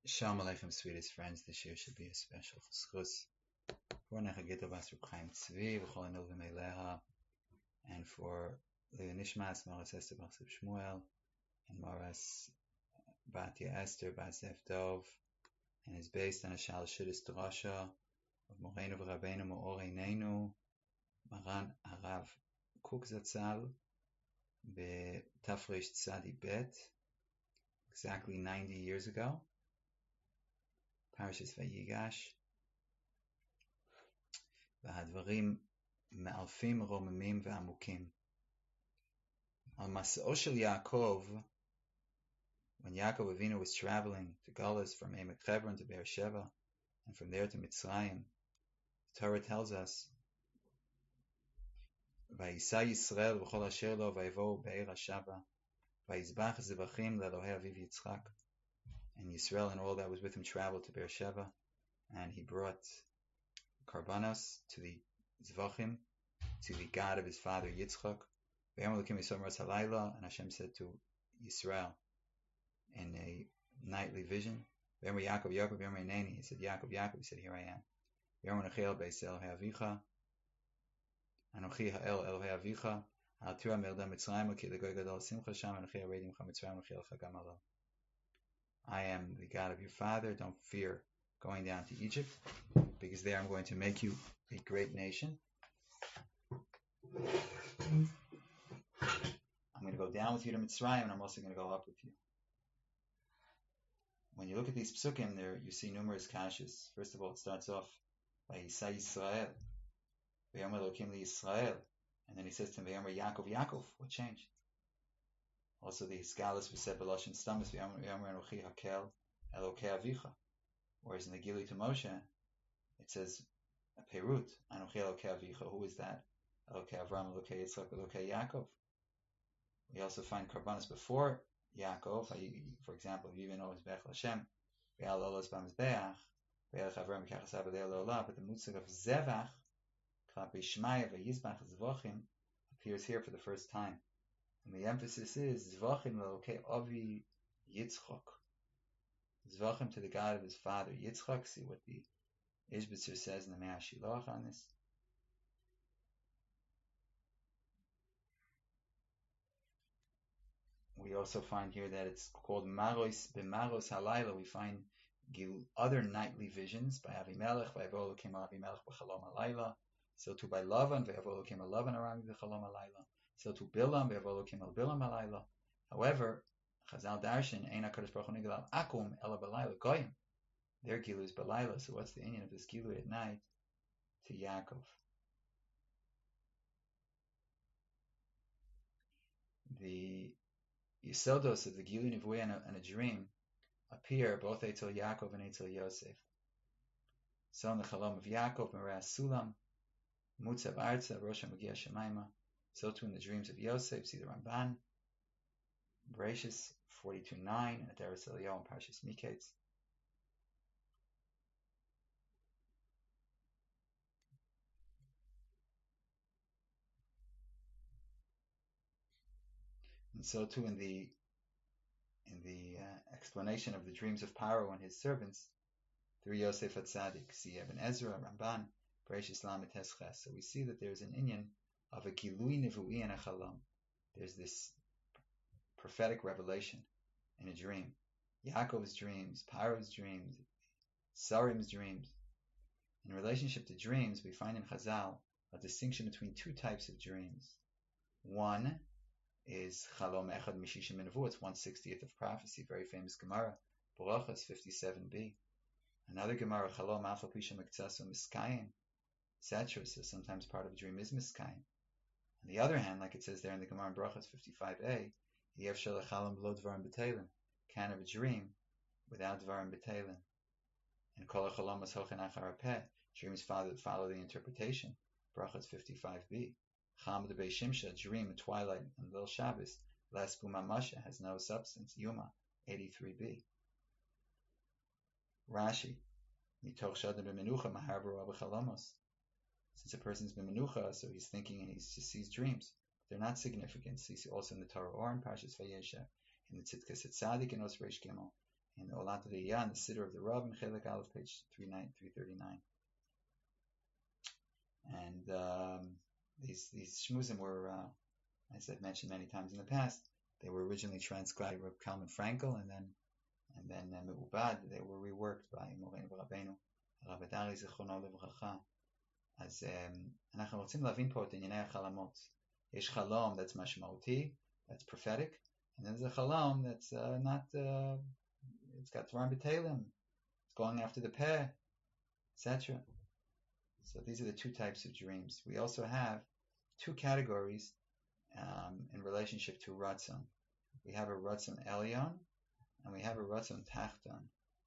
Shalom Aleichem, sweetest friends. This year should be a special chus for Nechagita Bas Reb Chaim Tzvi v'chol Anil v'meileha, and for Leah Nishmas, Maras Esther Bas Reb Shmuel, and Maras Batya Esther Bas Zef Dov, and is based on a Shal Shidduch Drasha of Moreinu v'Rabbeinu Me'oreinenu Maran Harav Kook Zatzal b'Tafresh Tzadi Bet, exactly 90 years ago. Parashas Vayigash. והדברים מאלפים רוממים ועמוקים. על מסעו של Yaakov, when Yaakov Avinu was traveling to Galus from Emek Hebron to Beersheba, and from there to Mitzrayim, the Torah tells us, ויסע ישראל וכל אשר לו ויבואו בעיר השבה, ויזבח זבחים לאלוהי אביו יצחק. And Yisrael and all that was with him traveled to Beersheba, and he brought Karbanos to the Zvachim, to the God of his father Yitzchak. And Hashem said to Yisrael in a nightly vision, Yaakov, Yaakov, he said, Yaakov, Yaakov, he said, here I am. Anochi ha'el Elohei avicha, al tura melda Mitzrayim, ki legoy gadol simcha sham, anochi ha'redim cha Mitzrayim, anochi elcha gam alo. I am the God of your father, don't fear going down to Egypt, because there I'm going to make you a great nation. I'm going to go down with you to Mitzrayim, and I'm also going to go up with you. When you look at these psukim there, you see numerous kashas. First of all, it starts off by Yisai Yisrael, V'yomer Elokim Yisrael, and then he says to him, V'yomer Yaakov, Yaakov. What changed? Also the Skalis v'seh b'loshin stamas v'yomer Enochi hakel Elokei avicha. Whereas in the Gili to Moshe, it says a Perut, Anochi Elokei avicha. Who is that? Elokei Avram, Elokei Yitzchak, Elokei Yaakov. We also find Karbanos before Yaakov. For example, even though it's Bech Hashem, Ve'al Olos B'Mizbeach, Ve'elech Avram V'Kachas Abadei Lo'olah, but the Mutzak of Zevach, Klapi Shmaya Ve'Yizbach Zvachim, appears here for the first time. And the emphasis is Zvachim Elokei Avi Yitzchak. Zvachim to the God of his father Yitzchak. See what the Ishbitzer says in the Mea Shilach on this. We also find here that it's called Maros b'Maros Halayla. We find other nightly visions by Avimelech. Vayavo Elokim Avimelech b'Chalom Halayla. So too by Lavan. Vayavo Elokim al Lavan around b'Chalom Halayla. So too Bilam. Vayavo Elokim al Bilam Halayla. However, Chazal Darshan Eina Kadosh Baruch Hu Nigel Akum Ela Balayla Goyim. Their gilu is Balayla. So what's the inyan of this gilu at night to Yaakov? The Yisodos of the Gilu Nivui and a dream appear both Eitel Yaakov and Eitel Yosef. So in the Chalom of Yaakov, Meras Sulam, Mutzav Arza, Rosh Magia Shemaima. So too in the dreams of Yosef, see the Ramban, Bereshis 42:9, and Ateres Eliyahu and Parshas Miketz. And so too in the explanation of the dreams of Paro and his servants through Yosef HaTzadik, see Ibn Ezra, Ramban, Bereshis Lamed Ches. So we see that there's an inyan of a Gilui Nivui and a Chalom. There's this prophetic revelation in a dream. Yaakov's dreams, Paro's dreams, Sarim's dreams. In relationship to dreams, we find in Chazal a distinction between two types of dreams. One is Chalom Echad Mishishim Nevu. It's 1/60th of prophecy, very famous Gemara, Berachos 57b. Another Gemara, Chalom Afal Pisha Mekzaso Miskayim, etc. So sometimes part of a dream is Miskayim. On the other hand, like it says there in the Gemara in Berachos 55a, Yev Shel Chalom B'lo Dvarim B'Teilim, can have a dream without Dvarim B'Teilim. And Kol HaChalom As Hochen Achar HaPeh, dreams follow the interpretation, Berachos 55b. Cham de Bei Shimsha, dream at twilight and Lil Shabbos, Les Bumamasha, has no substance, Yuma 83b. Rashi, Mitoch Shadim B'Menucha Maharbaru Abachalomos. Since a person's B'Menucha, so he's thinking and he just sees dreams. They're not significant. So you see also in the Torah or in Parshas Vayeshev, in the Tzidkas Tzadik and Os Reish Gimel, in Olat Riyah, in the Siddur of the Rav, in Chelik Aleph, page 339. And these shmuzim were, as I've mentioned many times in the past, they were originally transcribed by Reb Kalman Frankel, and then me'ubad, they were reworked by Moreinu Rabbeinu, Rav Adari Zichrono Livracha. אז אנחנו רוצים להבין פה את ענייני החלומות. יש חלום that's משמעותי, that's prophetic, and then there's a חלום that's not, it's got dvarim b'teilim, it's going after the peh, etc. So these are the two types of dreams. We also have two categories in relationship to Ratzon. We have a Ratzon Elyon, and we have a Ratzon Tachton.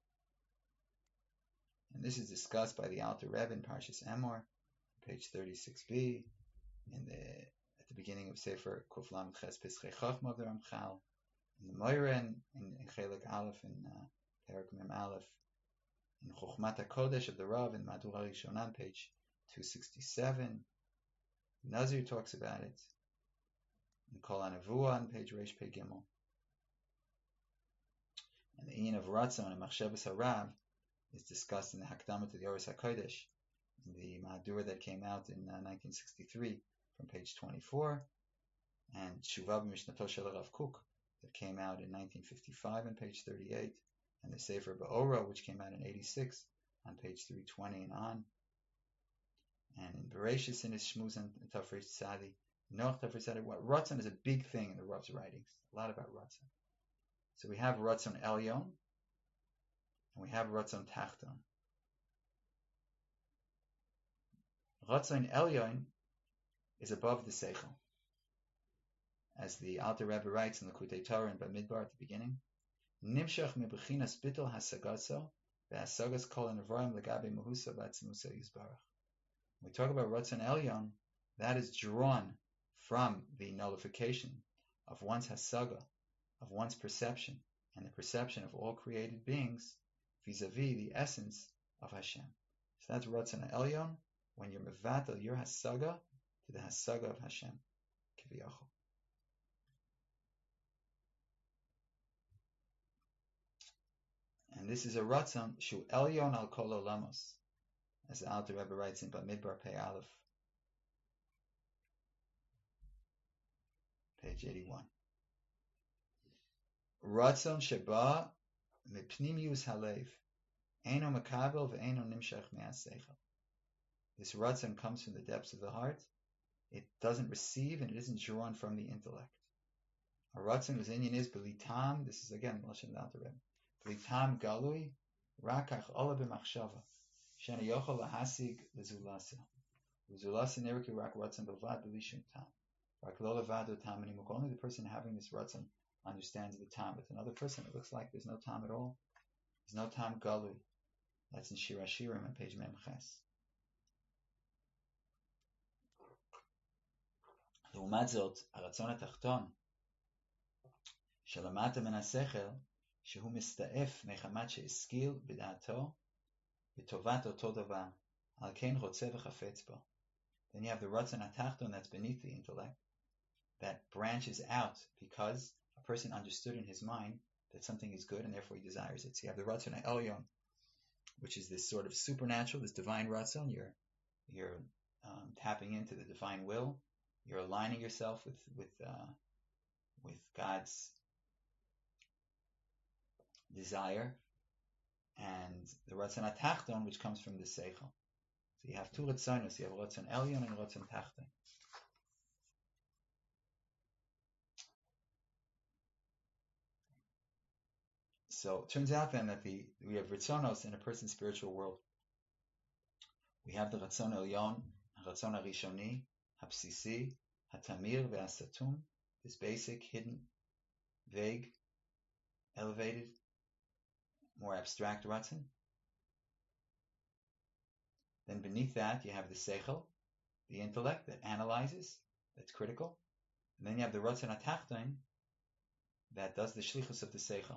And this is discussed by the Alter Rebbe in Parshas Emor, page 36b, at the beginning of Sefer Kuf Lamed Ches Pischei Chochma of the Ramchal, in the Moiren, in Chelik Aleph, in Perek Mem Aleph, in Chochmat HaKodesh of the Rav, in Madura Rishonan, page 267. Nazir talks about it, in Kol HaNevuah, on page Reish Pei Gimel. And the Ian of Ratzon and Machshavas HaRav is discussed in the Hakdama to the Oros HaKodesh, in the Mahadura that came out in 1963 from page 24, and Shuvah B'Mishnato Shel Rav Kook that came out in 1955 on page 38, and the Sefer Ba'ora, which came out in 86 on page 320 and on. And in Bereshis, in his Shmuz and Tafresh Tzadi, Noach Tafresh Tzadi, Ratzon is a big thing in the Rav's writings, a lot about Ratzon. So we have Ratzon Elyon, and we have Ratzon Tachton. Ratzon Elyon is above the Seichel. As the Alter Rebbe writes in the Kutei Torah and Bamidbar at the beginning, Nimshach mebechinas bittul hasagaso ve'asagas kol anavraim legabe mehusa v'atzimusa yizbarach. When we talk about Ratzon Elyon, that is drawn from the nullification of one's hasaga, of one's perception, and the perception of all created beings vis-a-vis the essence of Hashem. So that's Ratzon Elyon, when you're mevatel your hasaga to the hasaga of Hashem, kiviyachol. And this is a Ratzon shu Elyon al kol olamos, as the Alter Rebbe writes in Bamidbar Pei Aleph, page 81. Ratzon sheba mipnimius halev, eino makabel ve'eino nimshach me'aseichel. This Ratzon comes from the depths of the heart. It doesn't receive and it isn't drawn from the intellect. A Ratzon whose inyan is belitam, this is again Lashon Alter Rebbe, belitam galui rakach ola b'machshava shena yochol lahasig lezulasa lezulasa neriki rak Ratzon b'vad b'lishum tam rak lo levado tam anymuk. Only the person having this Ratzon understands the tam. But another person, it looks like there's no tam at all. There's no tam galui. That's in Shir Hashirim on page Mem Ches. לעומת זאת, הרצון התחתון שלמטה מן השכל, שהוא מסתעף מחמת שהשכיל בדעתו בטובת אותו דבר, על כן רוצה וחפץ בו. Then you have the רצון התחתון that's beneath the intellect, that branches out because a person understood in his mind that something is good and therefore he desires it. So you have the Ratzon Elyon, which is this sort of supernatural, this divine Ratzon. You're tapping into the divine will. You're aligning yourself with God's desire, and the Ratzon HaTachton, which comes from the Seichel. So you have two Ratzonos. You have Ratzon Elyon and Ratzon Tachton. So it turns out then that we have Ratzonos in a person's spiritual world. We have the Ratzon Elyon, Ratzon HaRishoni, HaBsisi, HaTamir ve'Asatum, this basic, hidden, vague, elevated, more abstract Ratzon. Then beneath that you have the Seichel, the intellect that analyzes, that's critical. And then you have the Ratzon HaTachton that does the Shlichus of the Seichel.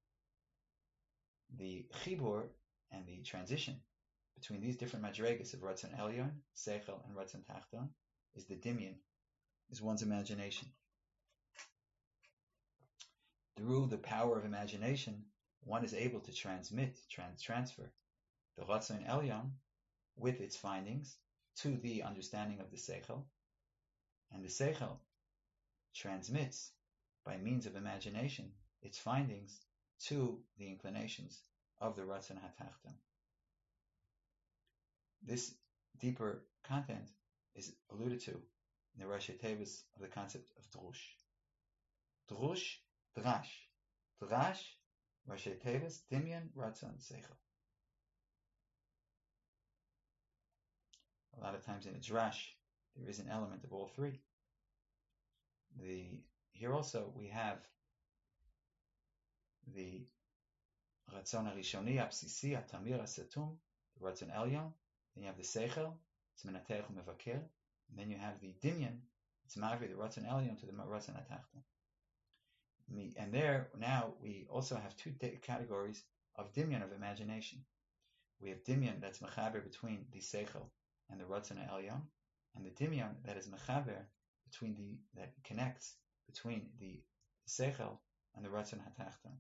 The Chibur and the transition between these different madregas of Ratzon Elyon, Seichel, and Ratzon Tachton is the Dimyon, is one's imagination. Through the power of imagination, one is able to transfer the Ratzon Elyon with its findings to the understanding of the Seichel, and the Seichel transmits by means of imagination its findings to the inclinations of the Ratzon HaTachton. This deeper content is alluded to in the Rashi Tevis of the concept of Drush. Drush, Drash. Drash, Rashi Tevis, Dimyan, Ratzon, Seichel. A lot of times in a Drash, there is an element of all three. Here also we have the Ratzon HaRishoni, Absisi, Atamir, Asetum, the Ratzon Elyon. Then you have the Seichel, it's Menatech Umevakir. And then you have the Dimyan, it's Mavri, the Ratzon Elyon to the Ratzon HaTachton. And there, now, we also have two categories of Dimyan, of imagination. We have Dimyan that's Mechaber between the Seichel and the Ratzon Elyon, and the Dimyan that is Mechaber that connects between the Seichel and the Ratzon HaTachton.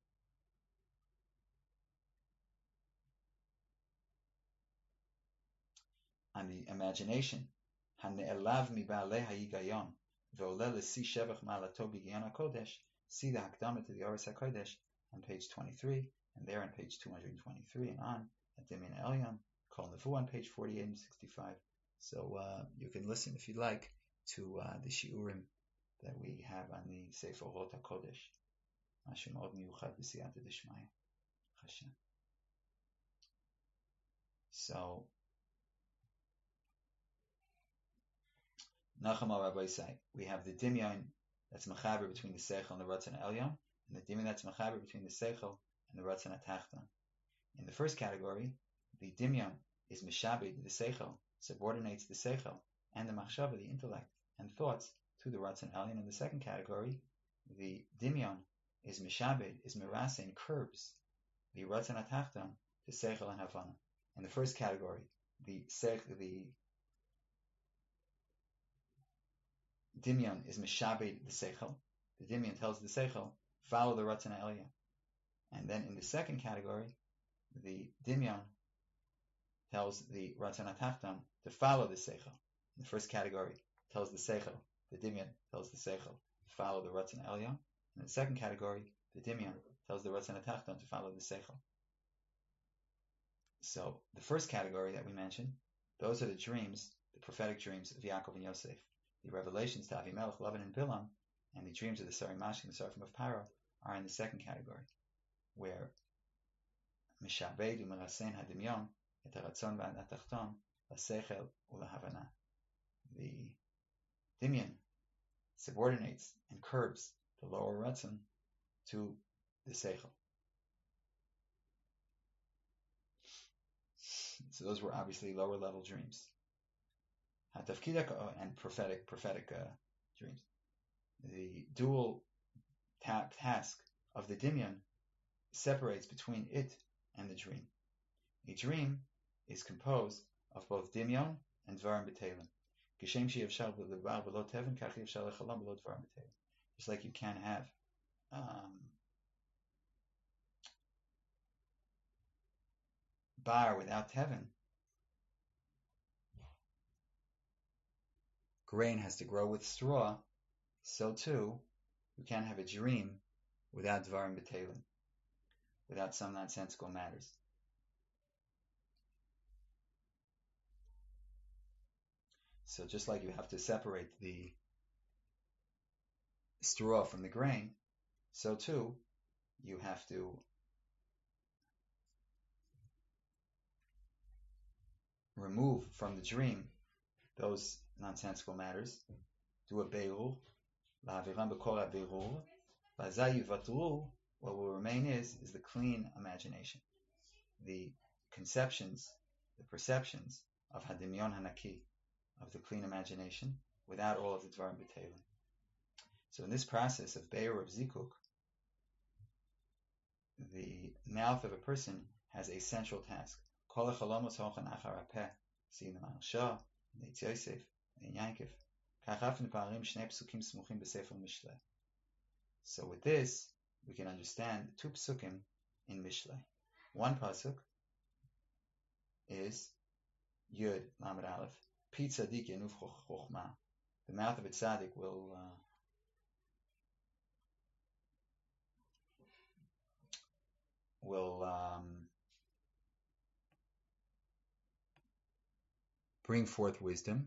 On the imagination, Hane'elav miba'alei hayigayon ve'oleh l'si shevach ma'alato b'giyon HaKodesh, see the Hakdama to the Oros HaKodesh on page 23, and there on page 223 and on, at Dimyan Elyon, Kol Nevu on page 48 and 65. So you can listen, if you'd like, to the Shiurim that we have on the Sefer Orot HaKodesh. Mashu Mod Miyuchad B'siyata D'Shmaya. Hashem. So, Nachama Rabbi say, we have the Dimyan that's Mechaber between the Seichel and the Ratzon Elyon, and the Dimyan that's Mechaber between the Seichel and the Ratzon HaTachton. In the first category, the Dimyan is Meshabed, the Seichel, subordinates the Seichel and the Machshava, the intellect and thoughts, to the Ratzon Elyon. In the second category, the Dimyan is Meshabed, is Merase, and curbs the Ratzon HaTachton to Seichel and Havana. In the first category, the Dimyan is Meshabed the Seichel. The Dimyan tells the Seichel, follow the Ratzon Elyon. And then in the second category, the Dimyan tells the Ratzon HaTachton to follow the Seichel. In the first category, tells the Seichel, the Dimyan tells the Seichel to follow the Ratzon Elyon. In the second category, the Dimyan tells the Ratzon HaTachton to follow the Seichel. So the first category that we mentioned, those are the dreams, the prophetic dreams of Yaakov and Yosef. The revelations to Avimelech, Lavan, and Bilam, and the dreams of the Sari Mashkin, the Seraphim of Paro, are in the second category, where Mishabed u'merasen hadimyon et haratzon v'atachton l'seichel u'lahavana. The Dimyan subordinates and curbs the lower Ratzon to the Seichel. So those were obviously lower level dreams. And prophetic dreams. The dual task of the Dimyan separates between it and the dream. A dream is composed of both Dimyan and Dvarim B'Teilim. Just like you can have bar without Tevin, grain has to grow with straw, so too you can't have a dream without Dvarim B'Teilim, without some nonsensical matters. So just like you have to separate the straw from the grain, so too you have to remove from the dream those nonsensical matters, do a beirur, la'aviram b'kol ha'beirur, v'azay yivatru, what will remain is the clean imagination, the conceptions, the perceptions of hadimyon hanaki, of the clean imagination, without all of the dvarim b'teilim. So in this process of beirur, of zikuk, the mouth of a person has a central task. Kol hachalomos hochan achar hapeh, see in the Maharsha, in the Eitz Yosef, in Yankov. So with this, we can understand two psukim in Mishlei. One pasuk is Yud Lamed Aleph. Pi Tzadik Yanuf Chochma. The mouth of a tzaddik will bring forth wisdom.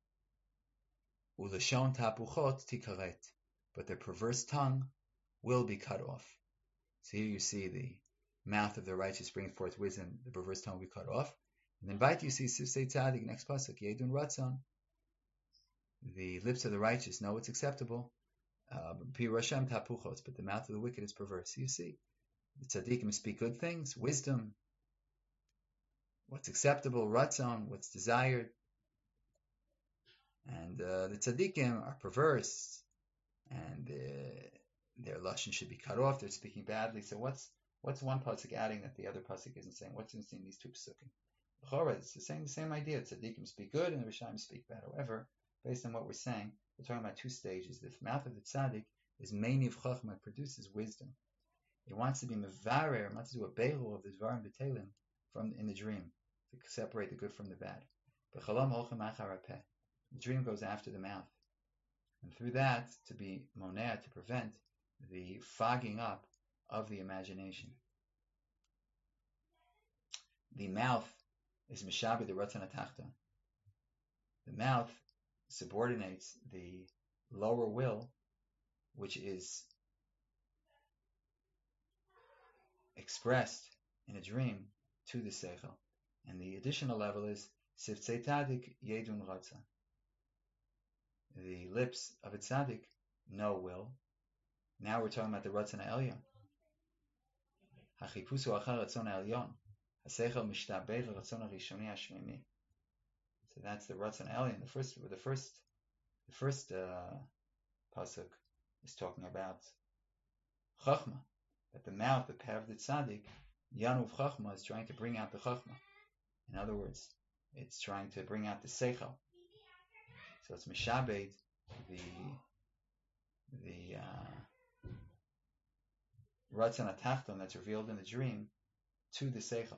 Ulashon tapuchot tikaret, but the perverse tongue will be cut off. So here you see the mouth of the righteous bring forth wisdom, the perverse tongue will be cut off. And then bite you see Sifsei Tzadik, next pasuk, Yedun Ratzon. The lips of the righteous know what's acceptable. Pi Rashem tapuchot, but the mouth of the wicked is perverse. So you see, the tzaddikim speak good things, wisdom, what's acceptable, ratzon, what's desired. And the tzaddikim are perverse, and their lashon should be cut off. They're speaking badly. So what's one pasuk adding that the other pasuk isn't saying? What's in these two pasukim? It's the same idea. Tzaddikim speak good, and the Rishaim speak bad. However, based on what we're saying, we're talking about two stages. The mouth of the tzaddik is meiniv chachma, it produces wisdom. It wants to be mevarer, it wants to do a beirul of the dvarim b'telim in the dream, to separate the good from the bad. The dream goes after the mouth, and through that to be moneh, to prevent the fogging up of the imagination. The mouth is mishabi the ratzon hatachton. The mouth subordinates the lower will, which is expressed in a dream, to the seichel, and the additional level is siftzei tzadik yedun ratzon. The lips of a tzaddik know will. Now we're talking about the ratzon ha'elyon. Hachipusu achar ratzon ha'elyon. Haseichel mishtabeh l'ratzon harishoni hashmimi. So that's the ratzon ha'elyon. The first pasuk is talking about chachma. That the mouth, the peh of the tzaddik, Yanuv Chachma, is trying to bring out the Chachma. In other words, it's trying to bring out the Seichel. So it's Mishabed, the Ratzon HaTachton that's revealed in the dream, to the Seichel.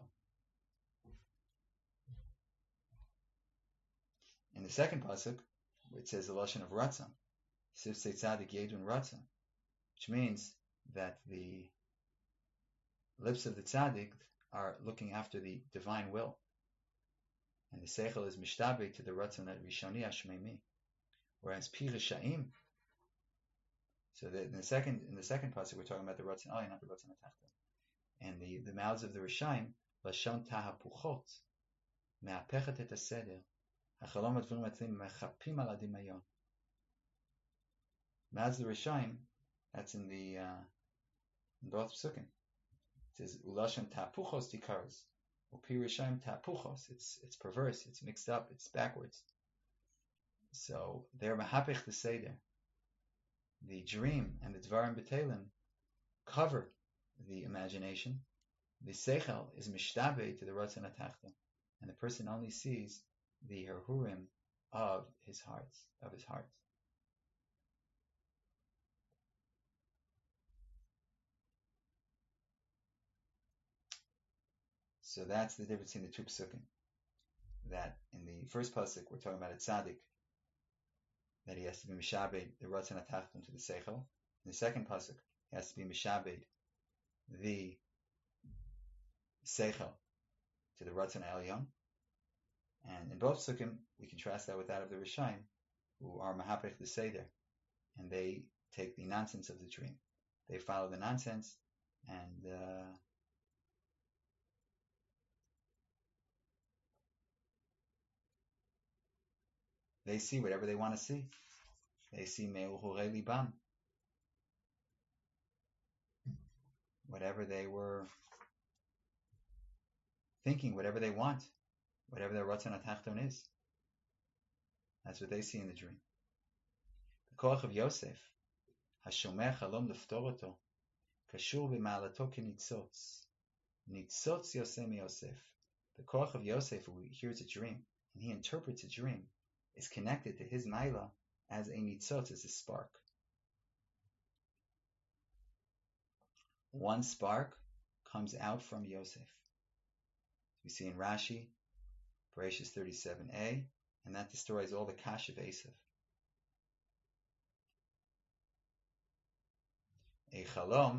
In the second pasuk, it says the lashon of Ratzon, Sifsei Tzadik Yedun Ratzon, which means that the lips of the tzaddik are looking after the divine will, and the seichel is mishtabeh to the ratzon that rishoni hashmeimi. Whereas pi reshaim, so that in the second pasuk we're talking about the ratzon aliyah, not the ratzon hatachton, and the mouths of the rishaim lashon tahapuchot me'apechet et haseder hachalom advurim atzim mechapim al adimayon. Mouths of the rishaim, that's in both psukim. It says ulashon tapuchos tikaros, upi rishaim tapuchos. It's perverse. It's mixed up. It's backwards. So they're mahapich the seder. The dream and the dvarim b'telim cover the imagination. The seichel is mishtabeh to the ratzon hatachton, and the person only sees the herhurim of his heart. So that's the difference in the two psukim. That in the first pasuk we're talking about a tzaddik, that he has to be mishabed the ratzon hatachton to the seichel. In the second pasuk, he has to be mishabed the seichel to the ratzon ha'elyon. And in both psukim, we contrast that with that of the Rishaim, who are mahapech the seder, and they take the nonsense of the dream. They follow the nonsense, and they see whatever they want to see. They see me'uhure libam, whatever they were thinking, whatever they want, whatever their ratzon hatachton is. That's what they see in the dream. The koach of Yosef, hashomer chalom leftoroto, kashur b'ma'alato k'nitzotz. Nitzotz Yosef Yosef. The koach of Yosef, who hears a dream and he interprets a dream, is connected to his maila as a nitzotz, as a spark. One spark comes out from Yosef. We see in Rashi, Bereshis 37a, and that destroys all the kash of Esav. A chalom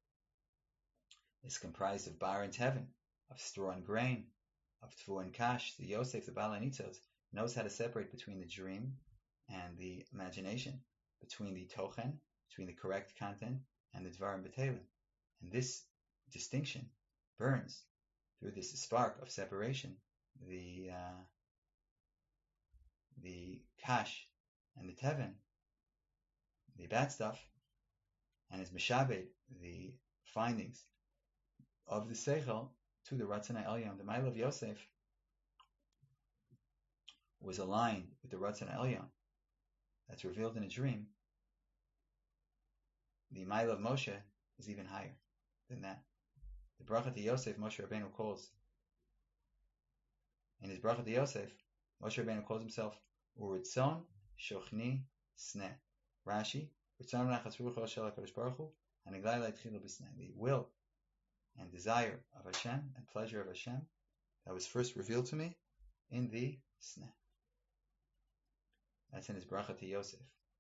is comprised of bar and teven, of straw and grain, of tvu and kash. The Yosef, the Baal HaNitzos, knows how to separate between the dream and the imagination, between the tochen, between the correct content, and the dvarim b'telim. And this distinction burns through this spark of separation, the kash and the teven, the bad stuff, and is mishabed the findings of the seichel to the Ratzon Elyon. The Ma'ila of Yosef was aligned with the Ratzon Elyon that's revealed in a dream. The Ma'ila of Moshe is even higher than that. The Bracha to Yosef, Moshe Rabbeinu calls, in his Bracha to Yosef, Moshe Rabbeinu calls himself Uritzon Shochni Sneh. Rashi, the will and desire of Hashem and pleasure of Hashem that was first revealed to me in the Sneh. That's in his Bracha to Yosef.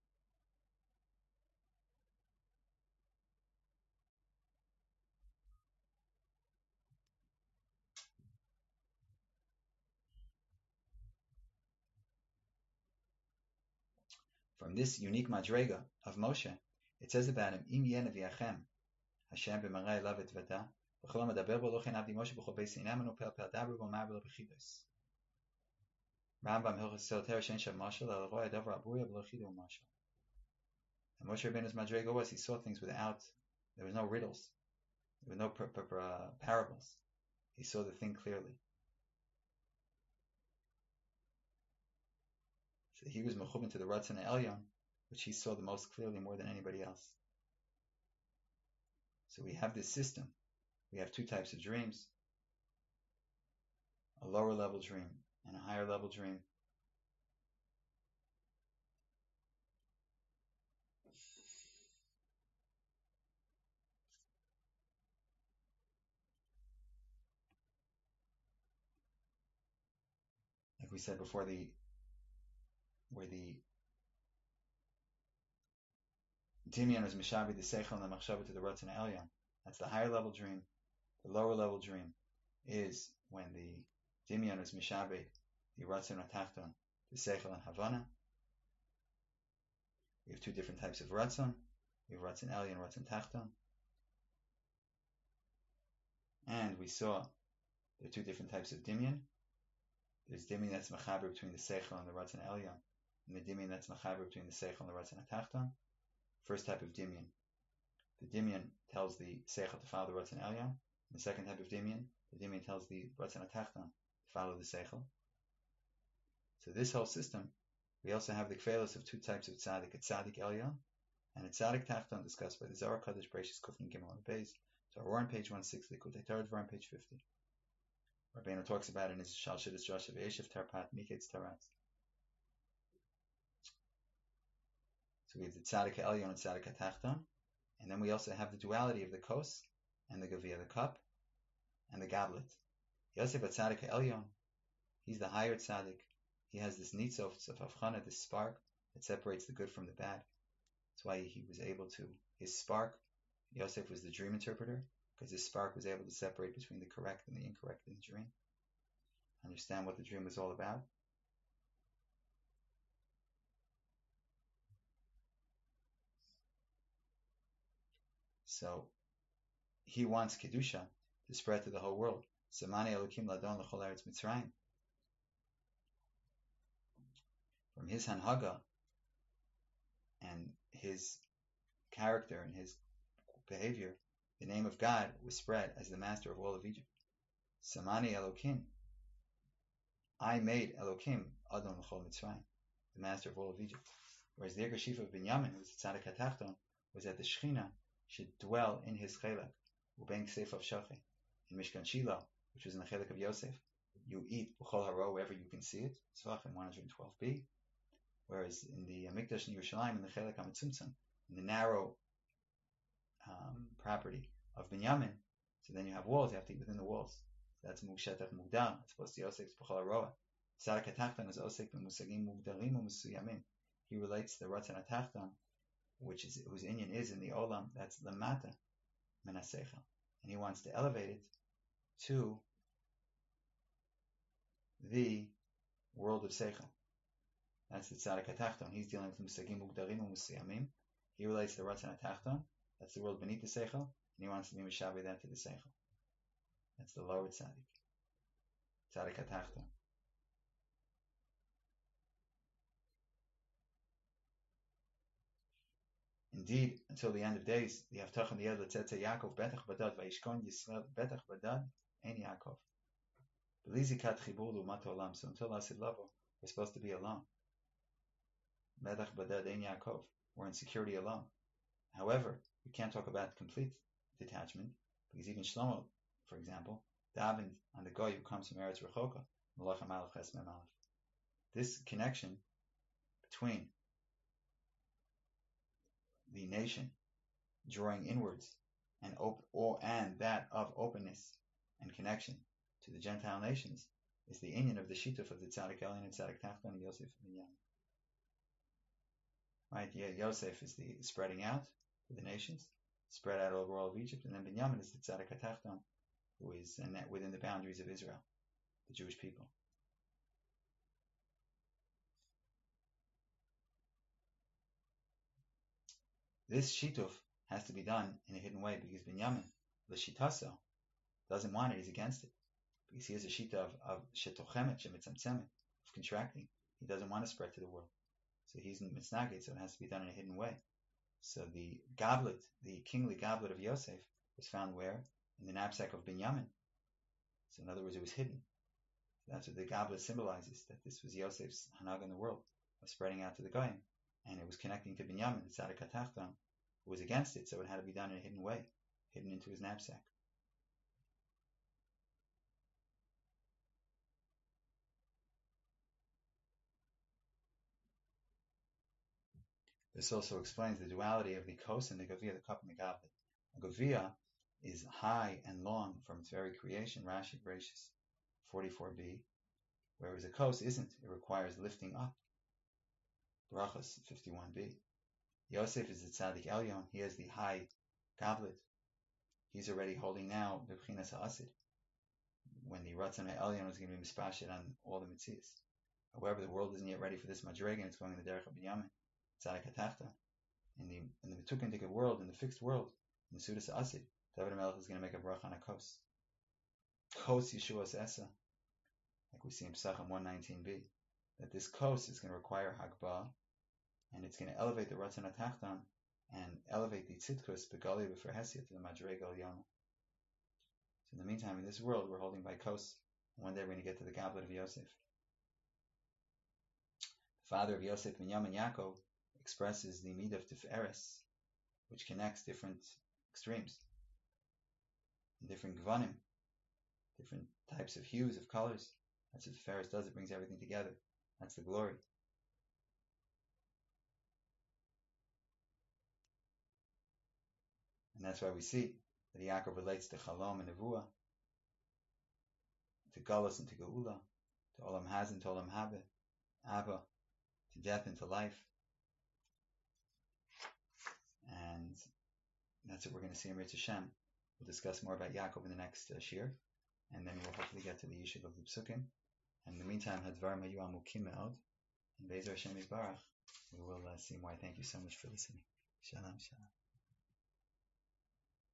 From this unique madrega of Moshe, it says about him, Im yen v'yachem, Hashem b'maray lavet vada, v'cholam adaber bo lochen avdi Moshe b'chol beis inamenu pel pel dabru bo ma'avelo b'chidos. Rambam Hilchos Soter Shen Shav Mashal al roy adavar abuya b'lo chidu mashal. And Moshe Rabbeinu's madrega was he saw things without, there was no riddles, there were no parables. He saw the thing clearly. So he was mechubin to the Ratzon Elyon, which he saw the most clearly more than anybody else. So we have this system. We have two types of dreams. A lower level dream and a higher level dream. Like we said before, where the Dimion is Mishabi, the Seichel, and the Machshavah to the Ratzon Elyon. That's the higher level dream. The lower level dream is when the Dimion is Mishabi, the Ratzon Atachton, the Seichel and Havana. We have two different types of Ratzon. We have Ratzon Elyon and Ratzon Tachton. And we saw there are two different types of Dimion. There's Dimion that's Mechaber between the Seichel and the Ratzon Elyon, and the Dimion that's Mechaber between the Seichel and the Ratzon Atachton. First type of Dimion. The Dimion tells the Seichel to follow the Ratzon Elyon. The second type of Dimion, the Dimion tells the Ratzon Atachton to follow the Seichel. So this whole system, we also have the Kvelos of two types of Tzaddik, a Tzaddik Elyon and a Tzaddik Tachton, discussed by the Zohar Kadosh Bereshis Kufnin Gimel on the base. So we're on page 160, Kutei Torah, we're on page 50. Rabbeinu talks about it in his Shalshidus Joshua Yeshiv Tarpat Miketz Taratz. So we have the Tzaddik Elyon and Tzaddik Tachton, and then we also have the duality of the Kos and the Gavia, the cup, and the goblet. Yosef Tzaddik Elyon, he's the higher Tzaddik. He has this nitzof of Avchana, this spark that separates the good from the bad. That's why he was able to, his spark, Yosef was the dream interpreter, because his spark was able to separate between the correct and the incorrect in the dream. Understand what the dream was all about. So he wants Kedusha to spread to the whole world. Samani Elokim Ladon L'chol Eretz Mitzrayim. From his Hanhaga and his character and his behavior, the name of God was spread as the master of all of Egypt. Samani Elokim. I made Elokim Adon L'chol Mitzrayim, the master of all of Egypt. Whereas the Yerger of Binyamin, who was the Tzaddik HaTachton, was that the Shechina should dwell in his Chelak, Uben Ksef of Shachi, in Mishkan Shiloh, which was in the Chelak of Yosef. You eat B'chol Haro wherever you can see it, Tzvach in 112b. Whereas in the Mikdash in Yerushalayim, in the Chelak HaMetzumtzum, in the narrow property of Binyamin, So then you have walls, you have to eat within the walls. So that's Mugshetach Mugdal, it's supposed to Yosef B'chol Roa. Tzadik HaTachton is Osek B'musagim Mugdalim U'Musuyamim. He relates the Ratzon HaTachton, whose inyan is in the Olam, that's Lamata Menaseichel. And he wants to elevate it to the world of Seichel. That's the Tzadik HaTachton. He's dealing with Musagim Mugdalim U'Musuyamim. He relates to the Ratzon HaTachton, that's the world beneath the Seichel, and he wants to be Mishabe that to the Seichel. That's the lower Tzadik. Tzadik HaTachton. Indeed, until the end of days, the Haftach and the Yed L'Tzetze Yaakov Betach Badad Vayishkon Yisrael Betach Badad Ein Yaakov. B'lizikat Chibur L'umat Olam. So until Asid Lavo, we're supposed to be alone. Betach Badad Ein Yaakov. We're in security alone. However, we can't talk about complete detachment because even Shlomo, for example, davened on the guy who comes from Eretz Rechoka, Malach HaMalach Ches Mem Aleph. This connection between the nation drawing inwards and that of openness and connection to the Gentile nations is the inyan of the shituf of the Tzadik Elyon and Tzadik Tachton and Yosef Binyamin. Right? Yeah, Yosef is the spreading out to the nations, spread out over all of Egypt, and then Binyamin is the Tzadik HaTachton, who is within the boundaries of Israel, the Jewish people. This shituf has to be done in a hidden way because Binyamin, the shitaso, doesn't want it, he's against it. Because he has a shita of shetochemet, shemitzamtzemet, of contracting. He doesn't want to spread to the world. So he's in mitznagit, so it has to be done in a hidden way. So the goblet, the kingly goblet of Yosef, was found where? In the knapsack of Binyamin. So in other words, it was hidden. So that's what the goblet symbolizes, that this was Yosef's hanag in the world, of spreading out to the goyim. And it was connecting to Binyamin, the Tzadik HaTachton, who was against it, so it had to be done in a hidden way, hidden into his knapsack. This also explains the duality of the kos and the gavia, the cup and the goblet. A gavia is high and long from its very creation, Rashi Bereshis 44b, whereas a kos isn't. It requires lifting up. Brachos 51b. Yosef is the Tzadik Elyon. He has the high goblet. He's already holding now the B'chinas HaAsid, when the Ratzon Elyon was going to be mispashed on all the mitzias. However, the world isn't yet ready for this madrega, and it's going in the derech of Binyamin, Tzadik HaTachton. In the Metukantik world, in the fixed world, in the Sudas HaAsid, David HaMelech is going to make a bracha on a kos. Kos Yeshuas Esa, like we see in Psachim 119b, that this kos is going to require Hagbah, and it's going to elevate the Ratzon HaTachton and elevate the Tzidkus Begali B'Ferhesia to the Madrega Elyon. So in the meantime, in this world, we're holding by kos. One day we're going to get to the goblet of Yosef. The father of Yosef, Binyamin Yaakov, expresses the midah of Tiferet, which connects different extremes, different gvanim, different types of hues, of colors. That's what Tiferet does. It brings everything together. That's the glory. And that's why we see that Yaakov relates to Chalom and Nevuah, to Galus and to Geula, to Olam Hazin, to Olam Habe, Abba, to death and to life. And that's what we're going to see in Ritz Hashem. We'll discuss more about Yaakov in the next shir, and then we'll hopefully get to the Yishuv of the Psukim. And in the meantime, Hadvar Mayu Amukim Me'od, and Be'ezer Hashem Yisbarach, we will see more. Thank you so much for listening. Shalom, shalom.